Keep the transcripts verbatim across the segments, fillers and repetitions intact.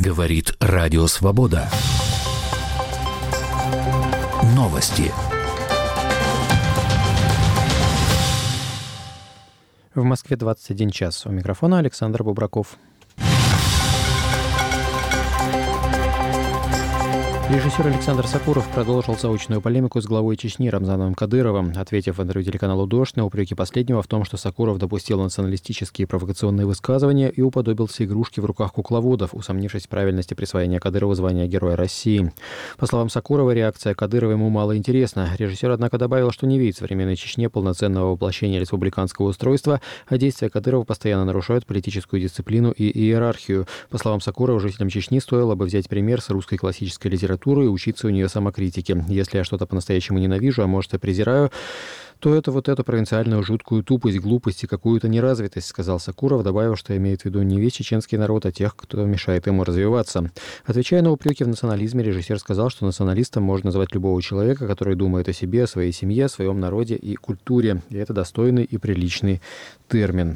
Говорит Радио Свобода. Новости. В Москве двадцать один час. У микрофона Александр Бубраков. Режиссер Александр Сокуров продолжил заочную полемику с главой Чечни Рамзаном Кадыровым, ответив в интервью телеканалу «Дождь» на упреки последнего в том, что Сокуров допустил националистические провокационные высказывания и уподобился игрушке в руках кукловодов, усомнившись в правильности присвоения Кадырову звания Героя России. По словам Сокурова, реакция Кадырова ему мало интересна. Режиссер, однако, добавил, что не видит в современной Чечне полноценного воплощения республиканского устройства, а действия Кадырова постоянно нарушают политическую дисциплину и иерархию. По словам Сокурова, жителям Чечни стоило бы взять пример с русской классической литературы и учиться у нее самокритике. Если я что-то по-настоящему ненавижу, а может и презираю, то это вот эту провинциальную жуткую тупость, глупость и какую-то неразвитость, сказал Сокуров, добавив, что имеет в виду не весь чеченский народ, а тех, кто мешает ему развиваться. Отвечая на упреки в национализме, режиссер сказал, что националистом можно назвать любого человека, который думает о себе, о своей семье, о своем народе и культуре. И это достойный и приличный термин.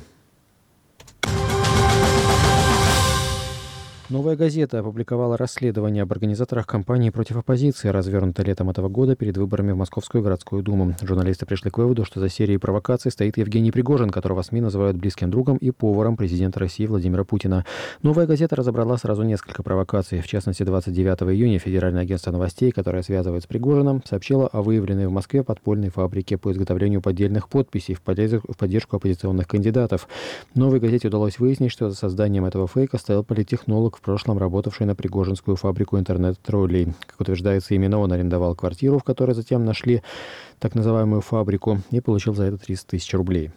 «Новая газета» опубликовала расследование об организаторах кампании против оппозиции, развернутой летом этого года перед выборами в Московскую городскую думу. Журналисты пришли к выводу, что за серией провокаций стоит Евгений Пригожин, которого СМИ называют близким другом и поваром президента России Владимира Путина. «Новая газета» разобрала сразу несколько провокаций. В частности, двадцать девятого июня Федеральное агентство новостей, которое связывает с Пригожиным, сообщило о выявленной в Москве подпольной фабрике по изготовлению поддельных подписей в поддержку оппозиционных кандидатов. «Новой газете» удалось выяснить, что за созданием этого фейка стоял политтехнолог, в прошлом работавший на Пригожинскую фабрику интернет-троллей. Как утверждается, именно он арендовал квартиру, в которой затем нашли так называемую фабрику, и получил за это триста тысяч рублей.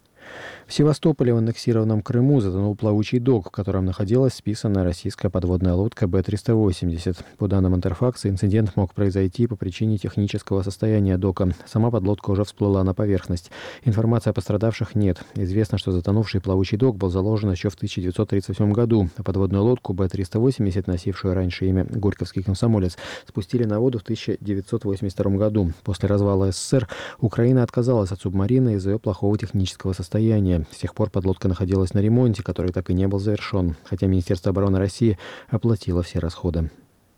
В Севастополе, в аннексированном Крыму, затонул плавучий док, в котором находилась списанная российская подводная лодка Бэ триста восемьдесят. По данным Интерфакса, инцидент мог произойти по причине технического состояния дока. Сама подлодка уже всплыла на поверхность. Информации о пострадавших нет. Известно, что затонувший плавучий док был заложен еще в тысяча девятьсот тридцать восьмом году, а подводную лодку Бэ триста восемьдесят, носившую раньше имя «Горьковский комсомолец», спустили на воду в тысяча девятьсот восемьдесят втором году. После развала СССР Украина отказалась от субмарины из-за ее плохого технического состояния. С тех пор подлодка находилась на ремонте, который так и не был завершен, хотя Министерство обороны России оплатило все расходы.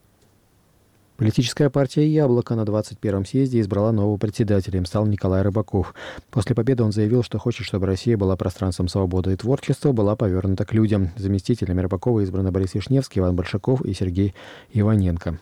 Политическая партия «Яблоко» на двадцать первом съезде избрала нового председателя. Им стал Николай Рыбаков. После победы он заявил, что хочет, чтобы Россия была пространством свободы и творчества, была повернута к людям. Заместителями Рыбакова избраны Борис Вишневский, Иван Большаков и Сергей Иваненко.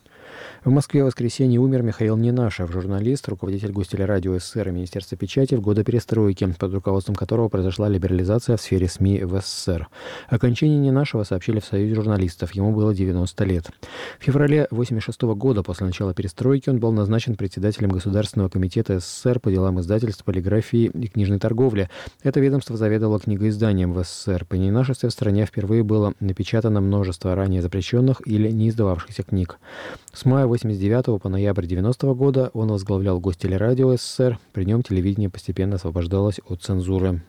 В Москве в воскресенье умер Михаил Ненашев, журналист, руководитель Гостелерадио СССР и Министерства печати в годы перестройки, под руководством которого произошла либерализация в сфере СМИ в СССР. О кончине Ненашева сообщили в Союзе журналистов. Ему было девяносто лет. В феврале восемьдесят шестого года, после начала перестройки, он был назначен председателем Государственного комитета СССР по делам издательств, полиграфии и книжной торговли. Это ведомство заведовало книгоизданием в СССР. По ненашестве в стране впервые было напечатано множество ранее запрещенных или не издававшихся книг. С мая восемьдесят девятого по ноябрь девяностого года он возглавлял Гостелерадио СССР. При нем телевидение постепенно освобождалось от цензуры.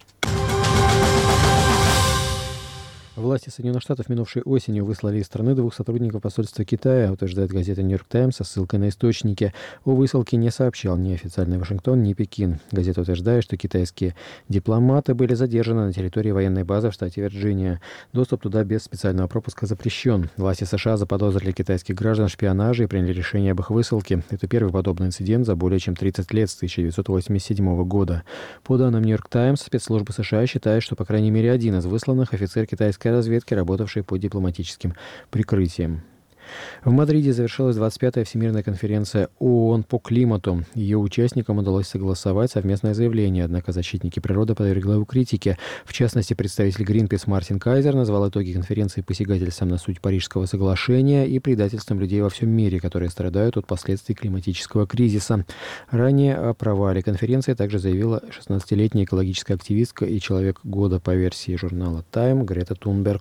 Власти Соединенных Штатов минувшей осенью выслали из страны двух сотрудников посольства Китая, утверждает газета «Нью-Йорк Таймс» со ссылкой на источники. О высылке не сообщал ни официальный Вашингтон, ни Пекин. Газета утверждает, что китайские дипломаты были задержаны на территории военной базы в штате Вирджиния. Доступ туда без специального пропуска запрещен. Власти США заподозрили китайских граждан в шпионаже и приняли решение об их высылке. Это первый подобный инцидент за более чем тридцать лет, с тысяча девятьсот восемьдесят седьмого года. По данным «Нью-Йорк Таймс», спецслужбы США считают, что по крайней мере один из высланных офицер китайской разведки, работавшей под дипломатическим прикрытием. В Мадриде завершилась двадцать пятая Всемирная конференция ООН по климату. Ее участникам удалось согласовать совместное заявление, однако защитники природы подвергли его критике. В частности, представитель Greenpeace Мартин Кайзер назвал итоги конференции посягательством на суть Парижского соглашения и предательством людей во всем мире, которые страдают от последствий климатического кризиса. Ранее о провале конференции также заявила шестнадцатилетняя экологическая активистка и человек года по версии журнала Time Грета Тунберг.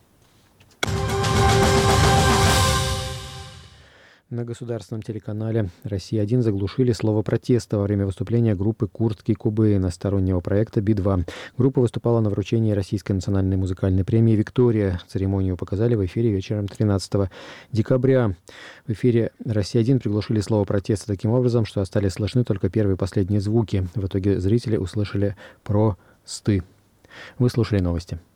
На государственном телеканале «Россия один» заглушили слово протеста во время выступления группы «Куртки Кобейна» стороннего проекта Би два. Группа выступала на вручении Российской национальной музыкальной премии «Виктория». Церемонию показали в эфире вечером тринадцатого декабря. В эфире «Россия один» приглушили слово протеста таким образом, что остались слышны только первые и последние звуки. В итоге зрители услышали «про-сты». Вы слушали новости.